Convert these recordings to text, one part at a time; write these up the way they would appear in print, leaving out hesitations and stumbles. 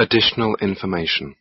Additional information.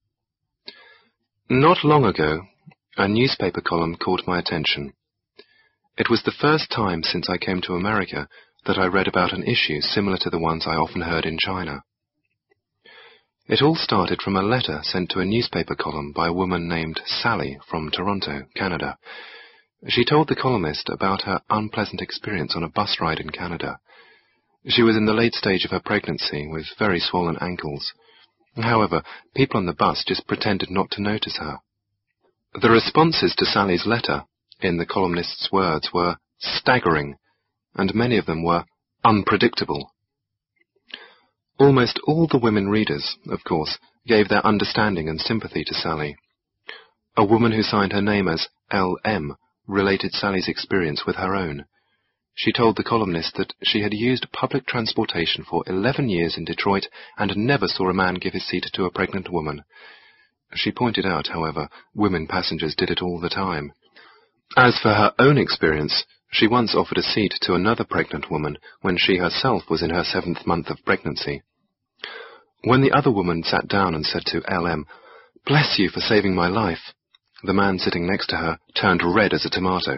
Not long ago, a newspaper column caught my attention. It was the first time since I came to America that I read about an issue similar to the ones I often heard in China. It all started from a letter sent to a newspaper column by a woman named Sally from Toronto, Canada. She told the columnist about her unpleasant experience on a bus ride in Canada. She was in the late stage of her pregnancy with very swollen ankles. However, people on the bus just pretended not to notice her. The responses to Sally's letter, in the columnist's words, were staggering, and many of them were unpredictable. Almost all the women readers, of course, gave their understanding and sympathy to Sally. A woman who signed her name as L.M. related Sally's experience with her own. She told the columnist that she had used public transportation for 11 years in Detroit and never saw a man give his seat to a pregnant woman. She pointed out, however, women passengers did it all the time. As for her own experience, she once offered a seat to another pregnant woman when she herself was in her 7th month of pregnancy. When the other woman sat down and said to L.M., "Bless you for saving my life," the man sitting next to her turned red as a tomato.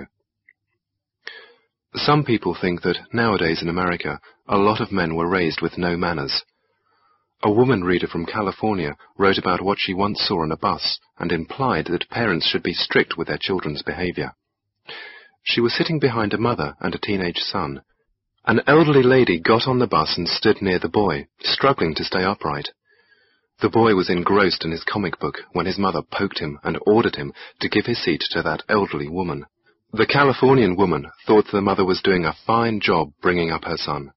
Some people think that nowadays in America, a lot of men were raised with no manners. A woman reader from California wrote about what she once saw on a bus and implied that parents should be strict with their children's behavior. She was sitting behind a mother and a teenage son. An elderly lady got on the bus and stood near the boy, struggling to stay upright. The boy was engrossed in his comic book when his mother poked him and ordered him to give his seat to that elderly woman. The Californian woman thought the mother was doing a fine job bringing up her son.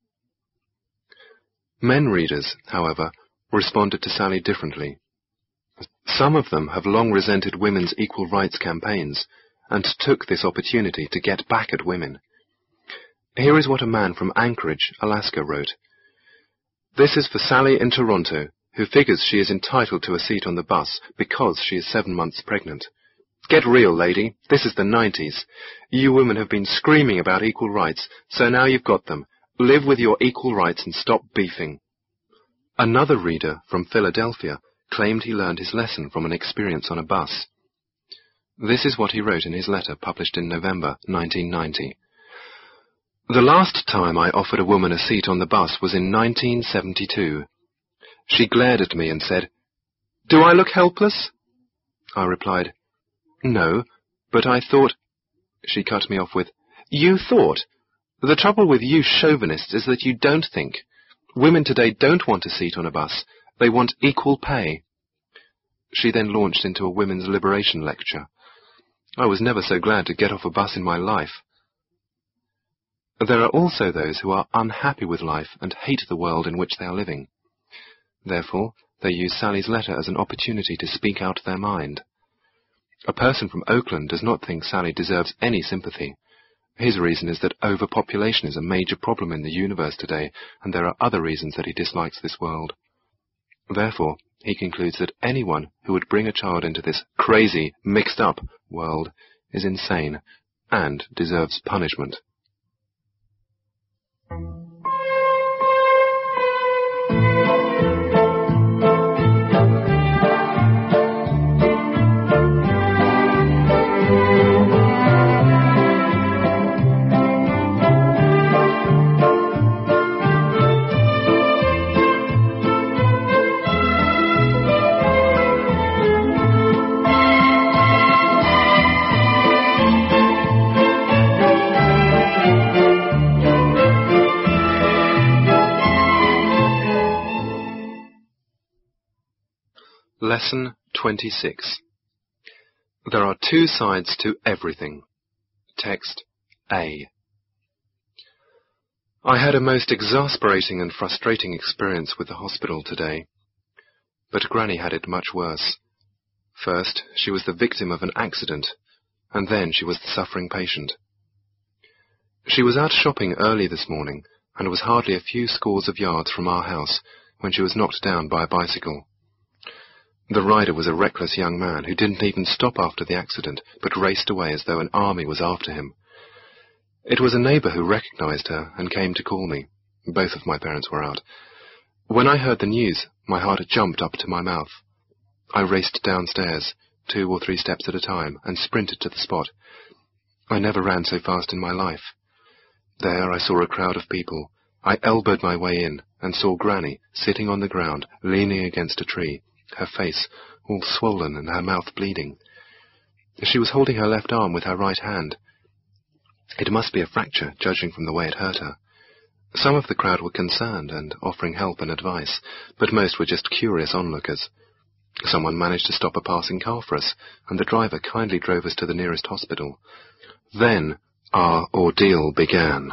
Men readers, however, responded to Sally differently. Some of them have long resented women's equal rights campaigns and took this opportunity to get back at women. Here is what a man from Anchorage, Alaska wrote. "This is for Sally in Toronto, who figures she is entitled to a seat on the bus because she is 7 months pregnant. Get real, lady. This is the 90s. You women have been screaming about equal rights, so now you've got them. Live with your equal rights and stop beefing." Another reader from Philadelphia claimed he learned his lesson from an experience on a bus. This is what he wrote in his letter published in November 1990. "The last time I offered a woman a seat on the bus was in 1972. She glared at me and said, 'Do I look helpless?' I replied, 'No, but I thought—' She cut me off with, 'You thought? The trouble with you chauvinists is that you don't think. Women today don't want a seat on a bus. They want equal pay.' She then launched into a women's liberation lecture. I was never so glad to get off a bus in my life. There are also those who are unhappy with life and hate the world in which they are living. Therefore, they use Sally's letter as an opportunity to speak out their mind. A person from Oakland does not think Sally deserves any sympathy. His reason is that overpopulation is a major problem in the universe today, and there are other reasons that he dislikes this world. Therefore, he concludes that anyone who would bring a child into this crazy, mixed-up world is insane and deserves punishment. Lesson 26. There are two sides to everything. Text A. I had a most exasperating and frustrating experience with the hospital today. But Granny had it much worse. First, she was the victim of an accident, and then she was the suffering patient. She was out shopping early this morning, and was hardly a few scores of yards from our house when she was knocked down by a bicycle. The rider was a reckless young man who didn't even stop after the accident, but raced away as though an army was after him. It was a neighbor who recognized her and came to call me. Both of my parents were out. When I heard the news, my heart jumped up to my mouth. I raced downstairs, 2 or 3 steps at a time, and sprinted to the spot. I never ran so fast in my life. There I saw a crowd of people. I elbowed my way in, and saw Granny sitting on the ground, leaning against a tree, her face all swollen and her mouth bleeding. She was holding her left arm with her right hand. It must be a fracture, judging from the way it hurt her. Some of the crowd were concerned and offering help and advice, but most were just curious onlookers. Someone managed to stop a passing car for us, and the driver kindly drove us to the nearest hospital. Then our ordeal began.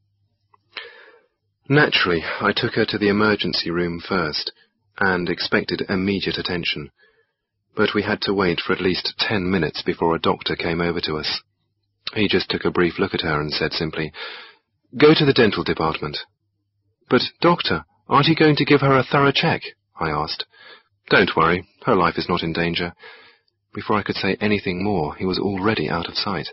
Naturally, I took her to the emergency room first, and expected immediate attention. But we had to wait for at least 10 minutes before a doctor came over to us. He just took a brief look at her and said simply, "Go to the dental department." "But, doctor, aren't you going to give her a thorough check?" I asked. "Don't worry, her life is not in danger." Before I could say anything more, he was already out of sight.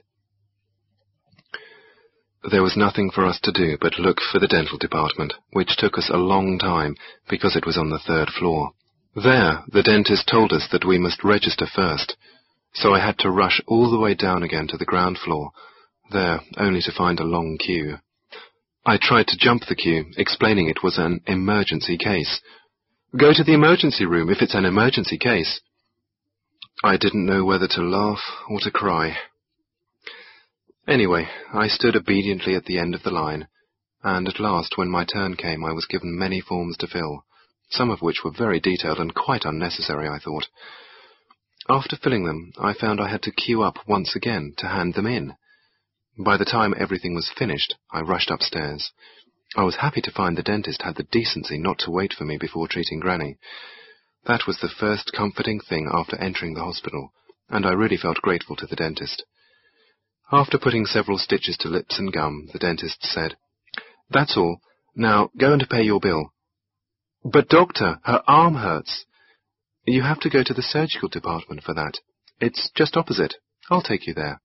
There was nothing for us to do but look for the dental department, which took us a long time because it was on the 3rd floor. There, the dentist told us that we must register first, so I had to rush all the way down again to the ground floor, there only to find a long queue. I tried to jump the queue, explaining it was an emergency case. "Go to the emergency room if it's an emergency case." I didn't know whether to laugh or to cry. Anyway, I stood obediently at the end of the line, and at last, when my turn came, I was given many forms to fill, some of which were very detailed and quite unnecessary, I thought. After filling them, I found I had to queue up once again to hand them in. By the time everything was finished, I rushed upstairs. I was happy to find the dentist had the decency not to wait for me before treating Granny. That was the first comforting thing after entering the hospital, and I really felt grateful to the dentist. After putting several stitches to lips and gum, the dentist said, "That's all. Now go and pay your bill." "But doctor, her arm hurts." "You have to go to the surgical department for that. It's just opposite. I'll take you there."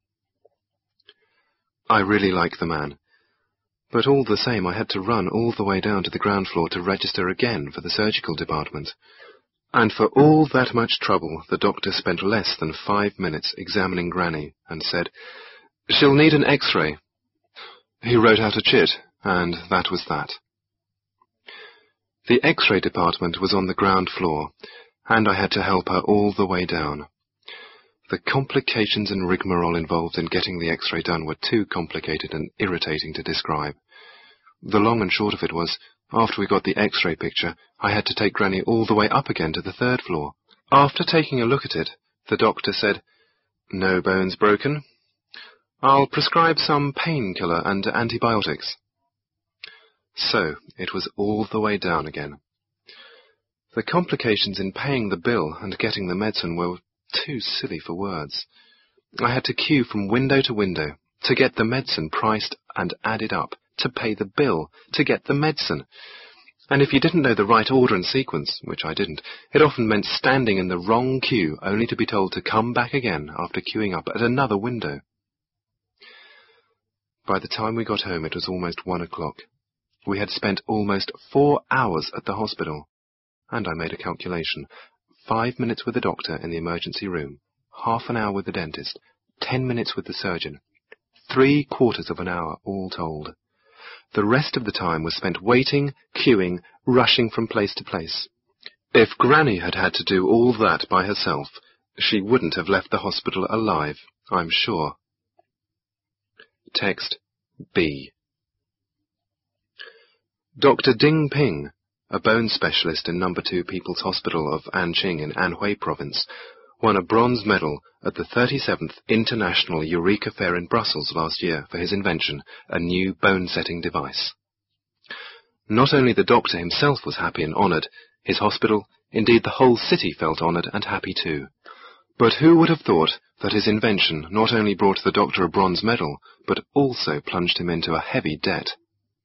I really like the man, but all the same I had to run all the way down to the ground floor to register again for the surgical department. And for all that much trouble, the doctor spent less than 5 minutes examining Granny and said, "She'll need an X-ray." He wrote out a chit, and that was that. The X-ray department was on the ground floor, and I had to help her all the way down. The complications and rigmarole involved in getting the X-ray done were too complicated and irritating to describe. The long and short of it was, after we got the X-ray picture, I had to take Granny all the way up again to the 3rd floor. After taking a look at it, the doctor said, "No bones broken. I'll prescribe some painkiller and antibiotics." So, it was all the way down again. The complications in paying the bill and getting the medicine were too silly for words. I had to queue from window to window, to get the medicine priced and added up, to pay the bill, to get the medicine. And if you didn't know the right order and sequence, which I didn't, it often meant standing in the wrong queue, only to be told to come back again after queuing up at another window. By the time we got home, it was almost 1 o'clock. We had spent almost 4 hours at the hospital, and I made a calculation. 5 minutes with the doctor in the emergency room, half an hour with the dentist, 10 minutes with the surgeon, 3/4 of an hour all told. The rest of the time was spent waiting, queuing, rushing from place to place. If Granny had had to do all that by herself, she wouldn't have left the hospital alive, I'm sure. Text B. Dr. Ding Ping, a bone specialist in No. 2 People's Hospital of Anqing in Anhui Province, won a bronze medal at the 37th International Eureka Fair in Brussels last year for his invention, a new bone-setting device. Not only the doctor himself was happy and honoured, his hospital, indeed the whole city felt honoured and happy too. But who would have thought that his invention not only brought the doctor a bronze medal, but also plunged him into a heavy debt?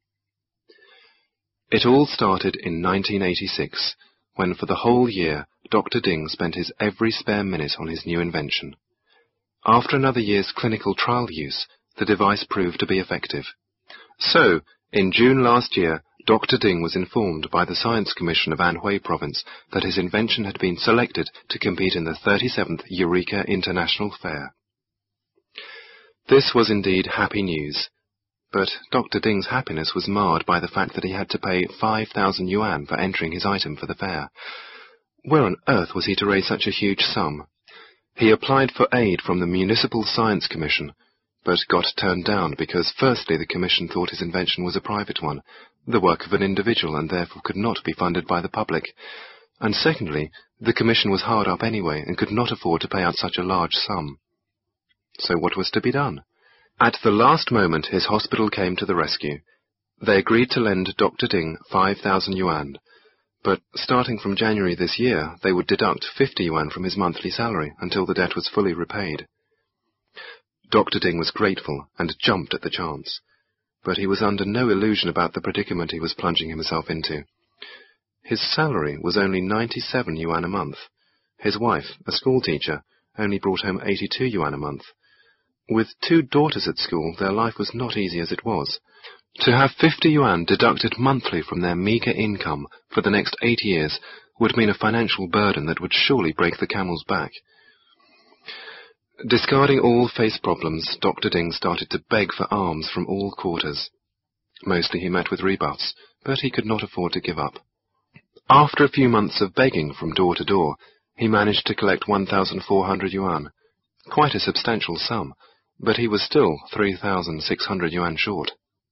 It all started in 1986, when for the whole year Dr. Ding spent his every spare minute on his new invention. After another year's clinical trial use, the device proved to be effective. So, In June last year, Dr. Ding was informed by the Science Commission of Anhui Province that his invention had been selected to compete in the 37th Eureka International Fair. This was indeed happy news, but Dr. Ding's happiness was marred by the fact that he had to pay 5,000 yuan for entering his item for the fair. Where on earth was he to raise such a huge sum? He applied for aid from the Municipal Science Commission, but got turned down because firstly the commission thought his invention was a private one, the work of an individual, and therefore could not be funded by the public, and secondly, the commission was hard up anyway and could not afford to pay out such a large sum. So what was to be done? At the last moment his hospital came to the rescue. They agreed to lend Dr. Ding 5,000 yuan, but starting from January this year they would deduct 50 yuan from his monthly salary until the debt was fully repaid. Dr. Ding was grateful and jumped at the chance, but he was under no illusion about the predicament he was plunging himself into. His salary was only 97 yuan a month. His wife, a schoolteacher, only brought home 82 yuan a month. With 2 daughters at school, their life was not easy as it was. To have 50 yuan deducted monthly from their meagre income for the next 8 years would mean a financial burden that would surely break the camel's back. Discarding all face problems, Dr. Ding started to beg for alms from all quarters. Mostly he met with rebuffs, but he could not afford to give up. After a few months of begging from door to door, he managed to collect 1,400 yuan, quite a substantial sum, but he was still 3,600 yuan short.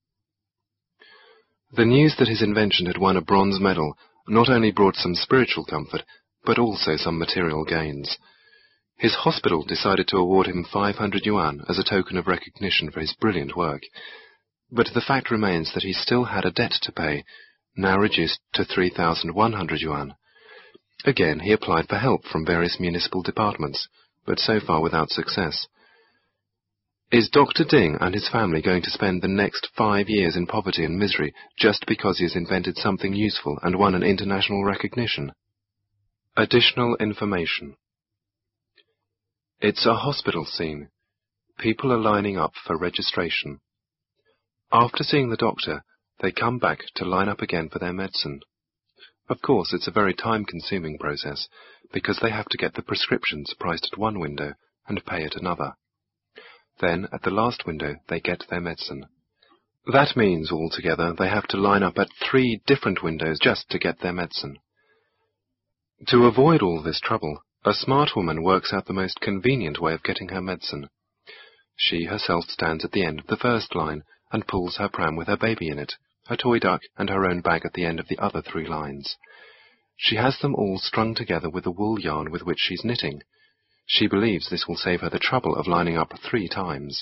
The news that his invention had won a bronze medal not only brought some spiritual comfort, but also some material gains. His hospital decided to award him 500 yuan as a token of recognition for his brilliant work, but the fact remains that he still had a debt to pay, now reduced to 3,100 yuan. Again, he applied for help from various municipal departments, but so far without success. Is Dr. Ding and his family going to spend the next 5 years in poverty and misery just because he has invented something useful and won an international recognition? Additional information. It's a hospital scene. People are lining up for registration. After seeing the doctor, they come back to line up again for their medicine. Of course, it's a very time-consuming process, because they have to get the prescriptions priced at one window and pay at another. Then, at the last window, they get their medicine. That means, altogether, they have to line up at 3 different windows just to get their medicine. To avoid all this trouble, a smart woman works out the most convenient way of getting her medicine. She herself stands at the end of the first line and pulls her pram with her baby in it, a toy duck, and her own bag at the end of the other 3 lines. She has them all strung together with the wool yarn with which she's knitting. She believes this will save her the trouble of lining up 3 times.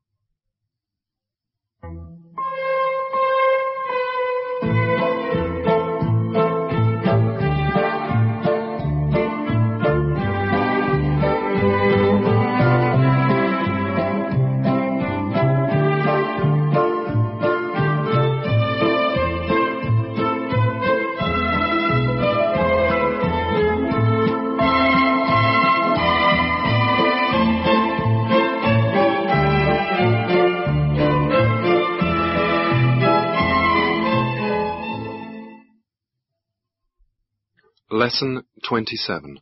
Lesson 27.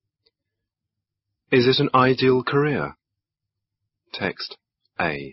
Is it an ideal career? Text A.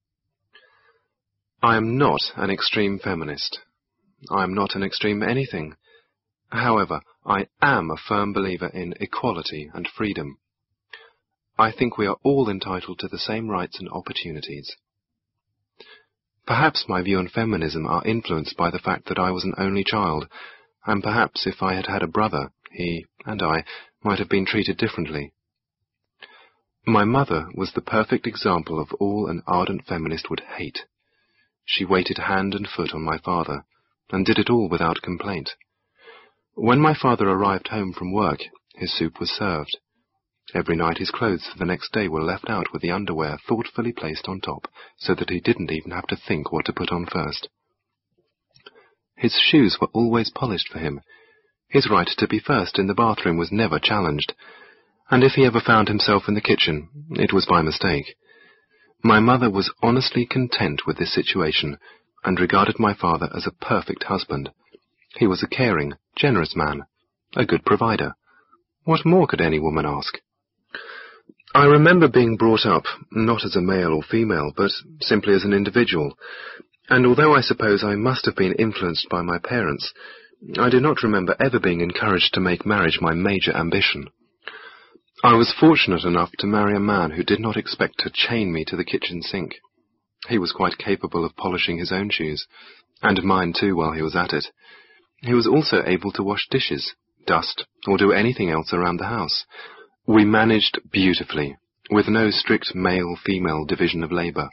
I am not an extreme feminist. I am not an extreme anything. However, I am a firm believer in equality and freedom. I think we are all entitled to the same rights and opportunities. Perhaps my view on feminism are influenced by the fact that I was an only child, and perhaps if I had had a brother, he and I might have been treated differently. My mother was the perfect example of all an ardent feminist would hate. She waited hand and foot on my father, and did it all without complaint. When my father arrived home from work, his soup was served. Every night his clothes for the next day were left out with the underwear thoughtfully placed on top, so that he didn't even have to think what to put on first. His shoes were always polished for him. His right to be first in the bathroom was never challenged, and if he ever found himself in the kitchen, it was by mistake. My mother was honestly content with this situation, and regarded my father as a perfect husband. He was a caring, generous man, a good provider. What more could any woman ask? I remember being brought up, not as a male or female, but simply as an individual, and although I suppose I must have been influenced by my parents, I do not remember ever being encouraged to make marriage my major ambition. I was fortunate enough to marry a man who did not expect to chain me to the kitchen sink. He was quite capable of polishing his own shoes, and mine too while he was at it. He was also able to wash dishes, dust, or do anything else around the house. We managed beautifully, with no strict male-female division of labour.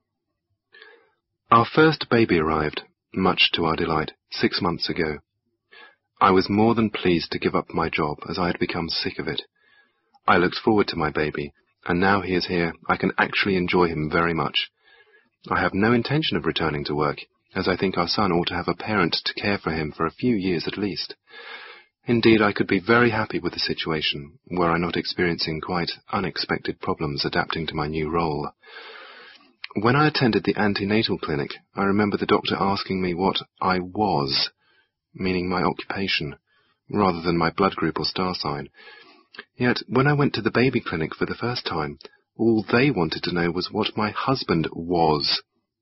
Our first baby arrived, much to our delight, 6 months ago. I was more than pleased to give up my job, as I had become sick of it. I looked forward to my baby, and now he is here, I can actually enjoy him very much. I have no intention of returning to work, as I think our son ought to have a parent to care for him for a few years at least. Indeed, I could be very happy with the situation, were I not experiencing quite unexpected problems adapting to my new role. When I attended the antenatal clinic, I remember the doctor asking me what I was, meaning my occupation, rather than my blood group or star sign. Yet, when I went to the baby clinic for the first time, all they wanted to know was what my husband was.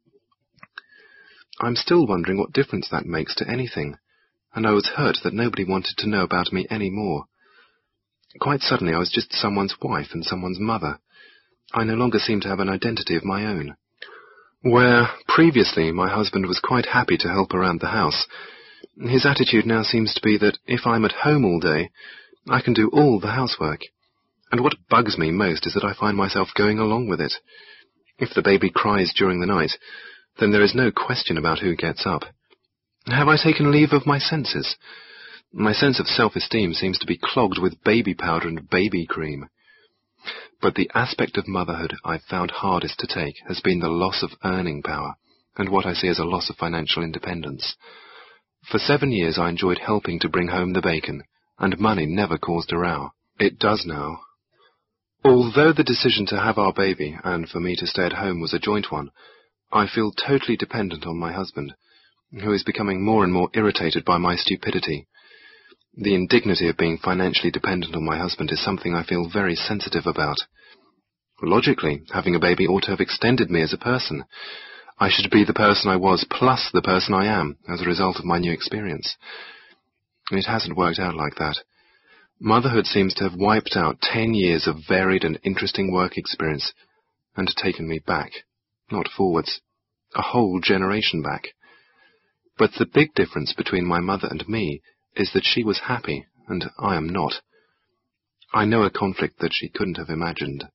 I'm still wondering what difference that makes to anything, and I was hurt that nobody wanted to know about me any more. Quite suddenly I was just someone's wife and someone's mother. I no longer seemed to have an identity of my own. Where, previously, my husband was quite happy to help around the house, his attitude now seems to be that if I'm at home all day, I can do all the housework. And what bugs me most is that I find myself going along with it. If the baby cries during the night, then there is no question about who gets up. Have I taken leave of my senses? My sense of self-esteem seems to be clogged with baby powder and baby cream. But the aspect of motherhood I've found hardest to take has been the loss of earning power, and what I see as a loss of financial independence. For 7 years I enjoyed helping to bring home the bacon, and money never caused a row. It does now. Although the decision to have our baby, and for me to stay at home, was a joint one, I feel totally dependent on my husband, who is becoming more and more irritated by my stupidity. The indignity of being financially dependent on my husband is something I feel very sensitive about. Logically, having a baby ought to have extended me as a person. I should be the person I was plus the person I am as a result of my new experience. It hasn't worked out like that. Motherhood seems to have wiped out 10 years of varied and interesting work experience and taken me back, not forwards, a whole generation back. But the big difference between my mother and me is that she was happy, and I am not. I know a conflict that she couldn't have imagined.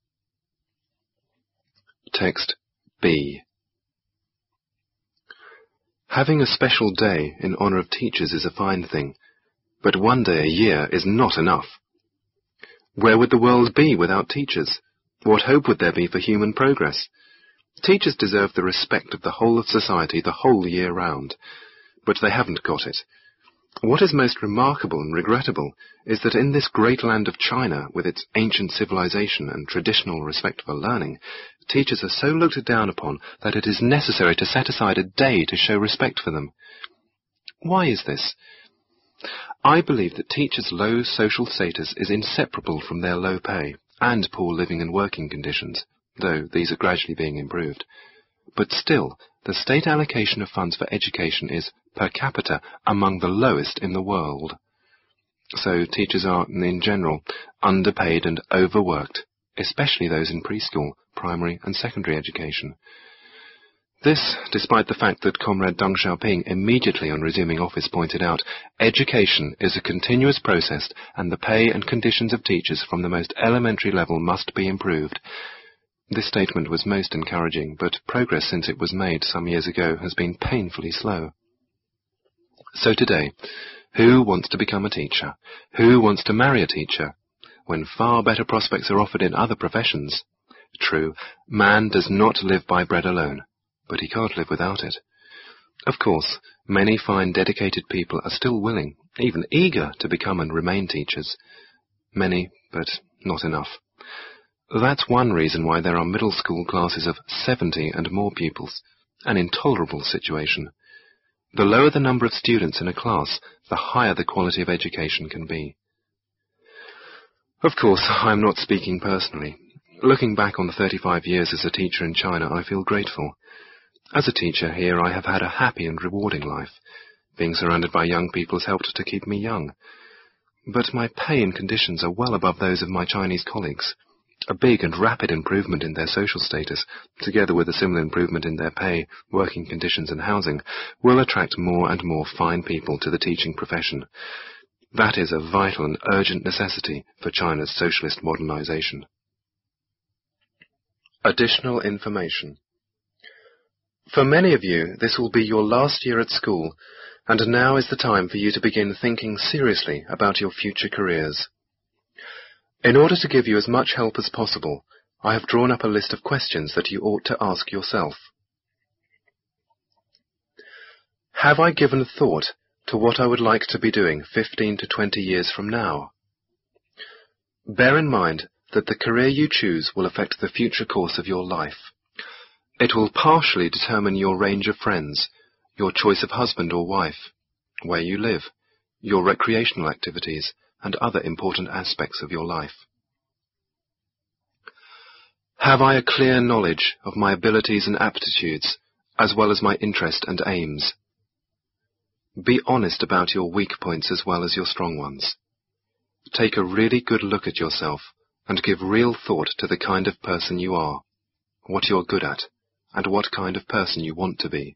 Text B. Having a special day in honor of teachers is a fine thing, but 1 day a year is not enough. Where would the world be without teachers? What hope would there be for human progress? Teachers deserve the respect of the whole of society the whole year round, but they haven't got it. What is most remarkable and regrettable is that in this great land of China, with its ancient civilization and traditional respect for learning, teachers are so looked down upon that it is necessary to set aside a day to show respect for them. Why is this? I believe that teachers' low social status is inseparable from their low pay and poor living and working conditions, though these are gradually being improved. But still, the state allocation of funds for education is, per capita, among the lowest in the world. So teachers are, in general, underpaid and overworked, especially those in preschool, primary and secondary education. This, despite the fact that Comrade Deng Xiaoping immediately on resuming office pointed out, education is a continuous process and the pay and conditions of teachers from the most elementary level must be improved. This statement was most encouraging, but progress since it was made some years ago has been painfully slow. So today, who wants to become a teacher? Who wants to marry a teacher? When far better prospects are offered in other professions. True, man does not live by bread alone, but he can't live without it. Of course, many fine dedicated people are still willing, even eager, to become and remain teachers. Many, but not enough. That's one reason why there are middle school classes of 70 and more pupils, an intolerable situation. The lower the number of students in a class, the higher the quality of education can be. Of course, I am not speaking personally. Looking back on the 35 years as a teacher in China, I feel grateful. As a teacher here, I have had a happy and rewarding life. Being surrounded by young people has helped to keep me young. But my pay and conditions are well above those of my Chinese colleagues. A big and rapid improvement in their social status, together with a similar improvement in their pay, working conditions and housing, will attract more and more fine people to the teaching profession. That is a vital and urgent necessity for China's socialist modernization. Additional information. For many of you, this will be your last year at school, and now is the time for you to begin thinking seriously about your future careers. In order to give you as much help as possible, I have drawn up a list of questions that you ought to ask yourself. Have I given thought to what I would like to be doing 15 to 20 years from now? Bear in mind that the career you choose will affect the future course of your life. It will partially determine your range of friends, your choice of husband or wife, where you live, your recreational activities, and other important aspects of your life. Have I a clear knowledge of my abilities and aptitudes, as well as my interest and aims? Be honest about your weak points as well as your strong ones. Take a really good look at yourself and give real thought to the kind of person you are, what you're good at, and what kind of person you want to be.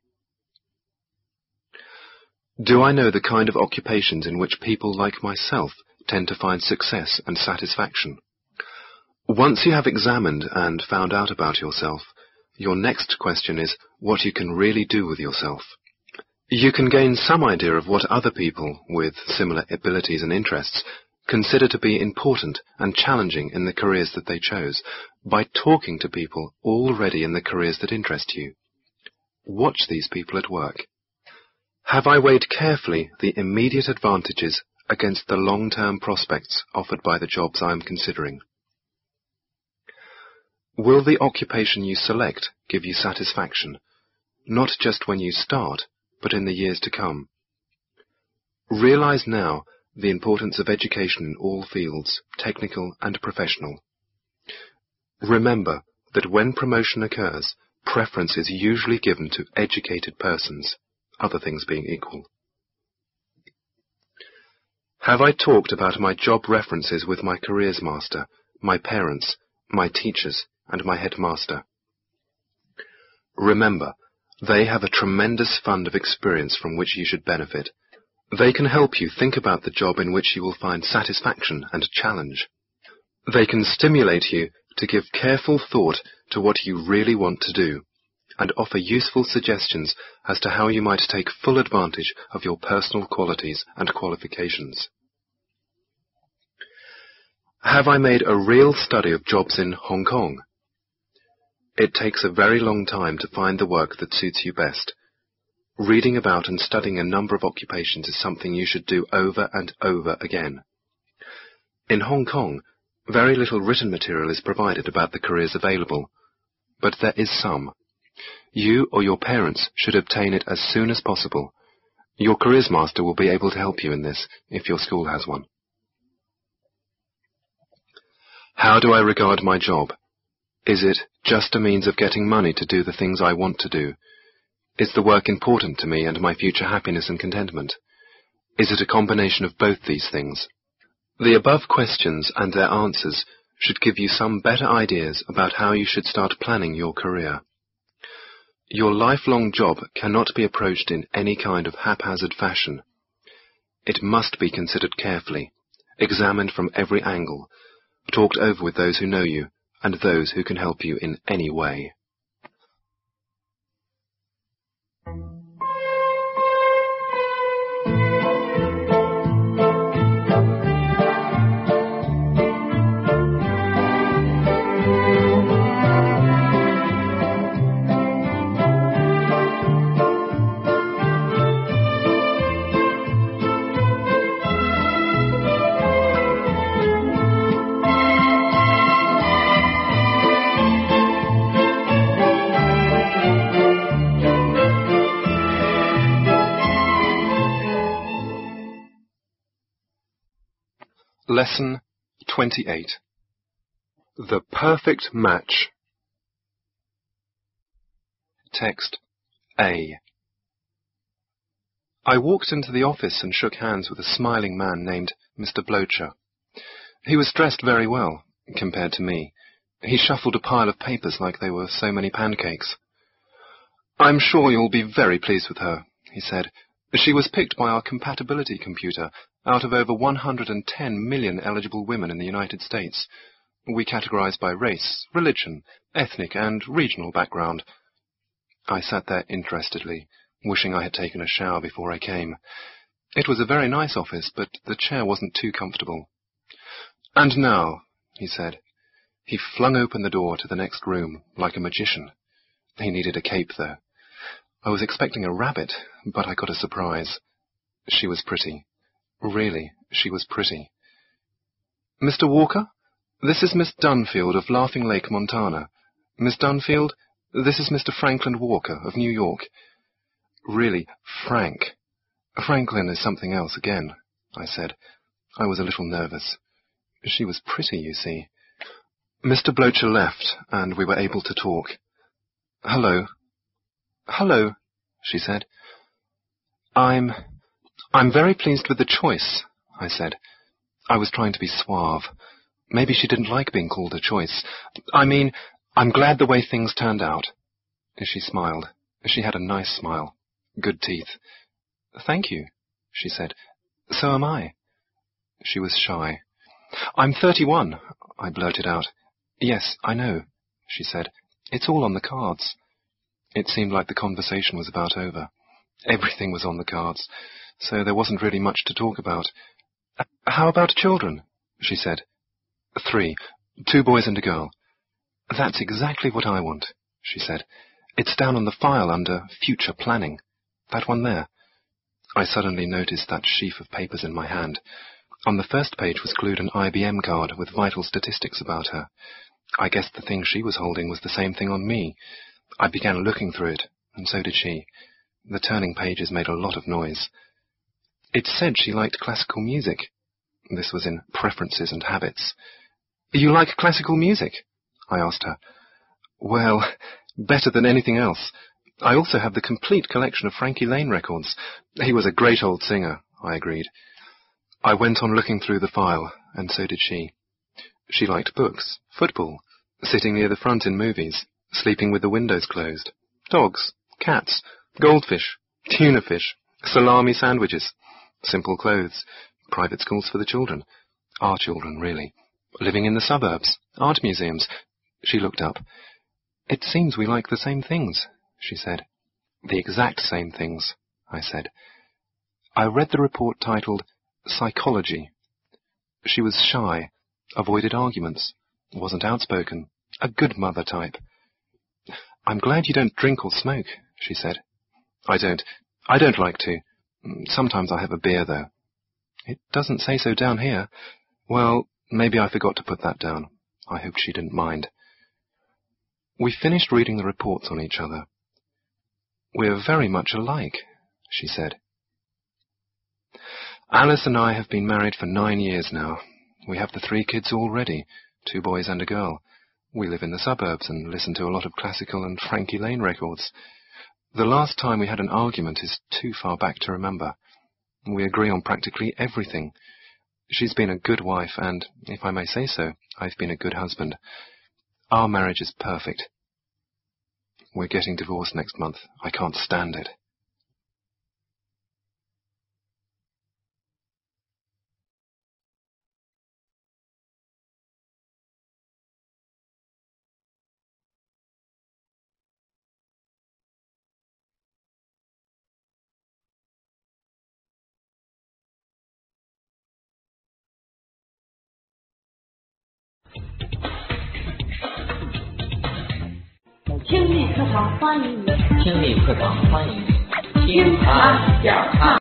Do I know the kind of occupations in which people like myself tend to find success and satisfaction? Once you have examined and found out about yourself, your next question is what you can really do with yourself. You can gain some idea of what other people with similar abilities and interests consider to be important and challenging in the careers that they chose by talking to people already in the careers that interest you. Watch these people at work. Have I weighed carefully the immediate advantages against the long-term prospects offered by the jobs I am considering? Will the occupation you select give you satisfaction, not just when you start, but in the years to come? Realize now the importance of education in all fields, technical and professional. Remember that when promotion occurs, preference is usually given to educated persons, other things being equal. Have I talked about my job references with my careers master, my parents, my teachers, and my headmaster? Remember, they have a tremendous fund of experience from which you should benefit. They can help you think about the job in which you will find satisfaction and challenge. They can stimulate you to give careful thought to what you really want to do, and offer useful suggestions as to how you might take full advantage of your personal qualities and qualifications. Have I made a real study of jobs in Hong Kong? It takes a very long time to find the work that suits you best. Reading about and studying a number of occupations is something you should do over and over again. In Hong Kong, very little written material is provided about the careers available, but there is some. You or your parents should obtain it as soon as possible. Your careers master will be able to help you in this, if your school has one. How do I regard my job? Is it just a means of getting money to do the things I want to do? Is the work important to me and my future happiness and contentment? Is it a combination of both these things? The above questions and their answers should give you some better ideas about how you should start planning your career. Your lifelong job cannot be approached in any kind of haphazard fashion. It must be considered carefully, examined from every angle, talked over with those who know you and those who can help you in any way. Lesson 28. The Perfect Match. Text A. I walked into the office and shook hands with a smiling man named Mr. Blocher. He was dressed very well, compared to me. He shuffled a pile of papers like they were so many pancakes. "I'm sure you'll be very pleased with her," he said. "She was picked by our compatibility computer out of over 110 million eligible women in the United States. We categorize by race, religion, ethnic and regional background." I sat there interestedly, wishing I had taken a shower before I came. It was a very nice office, but the chair wasn't too comfortable. "And now," he said. He flung open the door to the next room, like a magician. He needed a cape, though. I was expecting a rabbit, but I got a surprise. She was pretty. Really, she was pretty. "Mr. Walker, this is Miss Dunfield of Laughing Lake, Montana. Miss Dunfield, this is Mr. Franklin Walker of New York." Really, Frank. Franklin is something else again, I said. I was a little nervous. She was pretty, you see. Mr. Blocher left, and we were able to talk. "Hello." "Hello," she said. I'm very pleased with the choice," I said. I was trying to be suave. Maybe she didn't like being called a choice. "I mean, I'm glad the way things turned out." She smiled. She had a nice smile. Good teeth. "Thank you," she said. "So am I." She was shy. "I'm 31, I blurted out. "Yes, I know," she said. "It's all on the cards." It seemed like the conversation was about over. Everything was on the cards, so there wasn't really much to talk about. "How about children?" she said. 3, 2 boys and a girl." "That's exactly what I want," she said. "It's down on the file under future planning. That one there." I suddenly noticed that sheaf of papers in my hand. On the first page was glued an IBM card with vital statistics about her. I guessed the thing she was holding was the same thing on me. I began looking through it, and so did she. The turning pages made a lot of noise. It said she liked classical music. This was in Preferences and Habits. "You like classical music?" I asked her. "Well, better than anything else. I also have the complete collection of Frankie Lane records. He was a great old singer," I agreed. I went on looking through the file, and so did she. She liked books, football, sitting near the front in movies, sleeping with the windows closed, dogs, cats, goldfish, tuna fish, salami sandwiches, simple clothes, private schools for the children, our children, really, living in the suburbs, art museums. She looked up. "It seems we like the same things," she said. "The exact same things," I said. I read the report titled Psychology. She was shy, avoided arguments, wasn't outspoken, a good mother type. "I'm glad you don't drink or smoke," she said. I don't like to. Sometimes I have a beer, though." "It doesn't say so down here." "Well, maybe I forgot to put that down." I hoped she didn't mind. We finished reading the reports on each other. "We're very much alike," she said. "Alice and I have been married for 9 years now. We have the 3 kids already, 2 boys and a girl. We live in the suburbs and listen to a lot of classical and Frankie Lane records. The last time we had an argument is too far back to remember. We agree on practically everything. She's been a good wife and, if I may say so, I've been a good husband. Our marriage is perfect. We're getting divorced next month. I can't stand it." 听力课堂欢迎你，听力课堂欢迎你，听谈讲看。